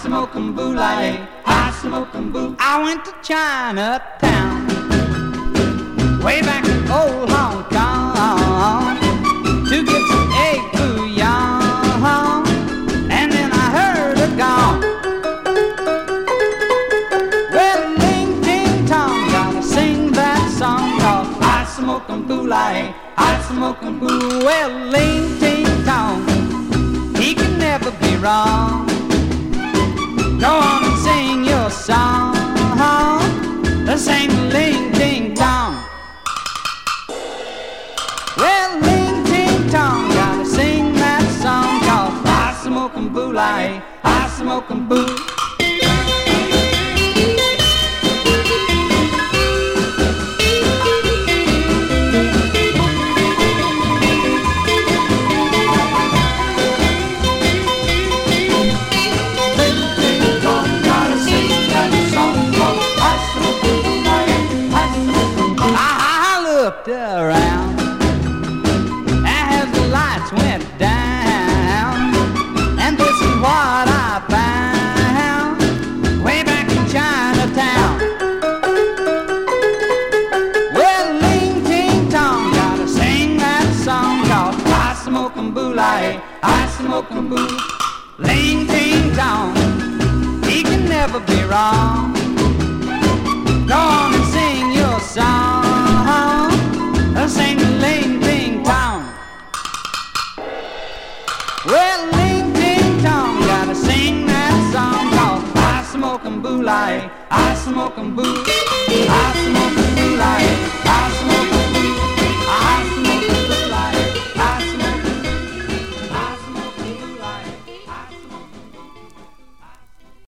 smoke 'em boo like, I smoke 'em boo. I went to Chinatown, way back in old Hong Kong, to get some egg foo young, and then I heard a gong. Well, Ling Ting Tong gotta sing that song called I smoke 'em boo like, I smoke 'em boo. Well, Ling Ting Tong, he can never be wrong. Go on and sing your song, sing Ling Ting Tong. Well, Ling Ting Tong gotta sing that song called I smoke 'em boo like, I smoke 'em boo. Around as the lights went down, and this is what I found way back in Chinatown. Well, Ling Ting Tong gotta sing that song called I smoke 'em boo like, I smoke 'em boo. Ling Ting Tong, he can never be wrong. Go on and sing your song, sing Ling Ting Tong. Well, Ling Ting Tong gotta sing that song called I smoke 'em boo like, I smoke 'em boo.